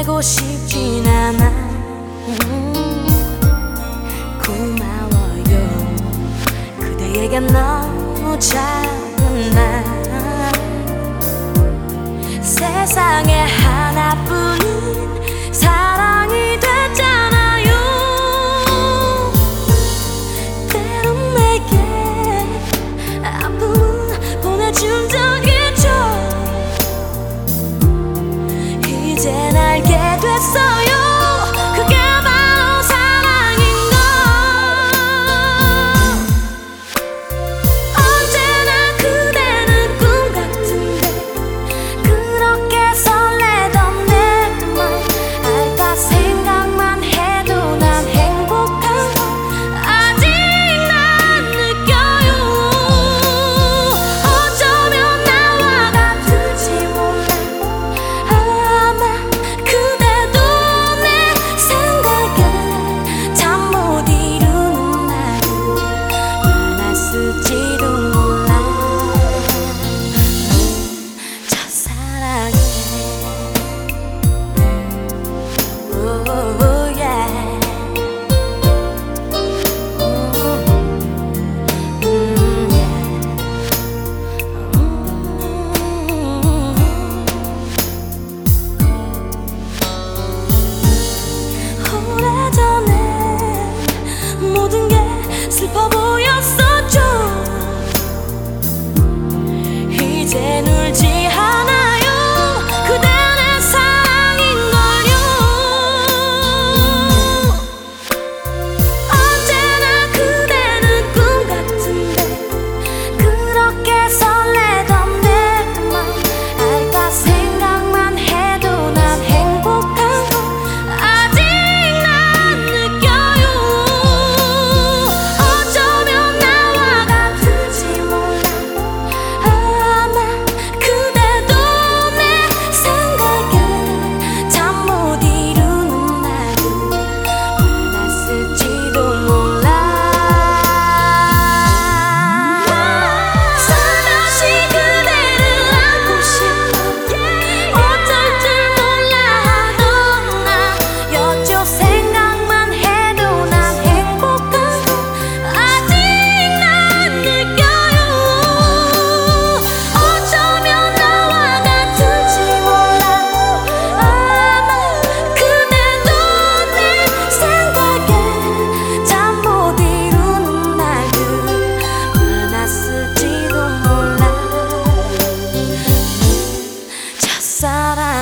보내고 싶진 않아. 고마워요. 그대에게 너무 작은 나. 세상에 하나뿐인 사랑이 됐잖아요. 때론 내게 아픔을 보내준 적 있죠. 이젠 알게 됐어요. 그게 바로 사랑인 걸. 언제나 그대는 꿈 같은데 그렇게 설레던 내 맘 알까 생각만 해도 난 행복한 걸 아직 난 느껴요. 어쩌면 나와 같을지 몰라. 아마 그대도 내 생각에 잠 못 이루는 날을 많았을지도 몰라. 첫사랑에 오래전에 모든 게 슬퍼 보였었죠. 이젠 울지 않아요. 그대 내 사랑인걸요. 언제나 그대는 꿈 같은데 그렇게 설레던 내 맘 알까 생각만 해도 난 행복한 걸 아직 난 느껴요. 어쩌면 나와 같을지 몰라. 아마 그대도 내 생각에 잠 못 이루는 날을 만났을지도 몰라. 살며시 그대를 안고 싶어. 어쩔 줄 몰라 하던 나 여쪽 생각만 해도 난 행복한 걸 아직 난 느껴요. 어쩌면 나와 같을지 몰라. 아마 그대도 내 생각에 잠 못 이루는 날들 많았을지도 몰라. 첫사랑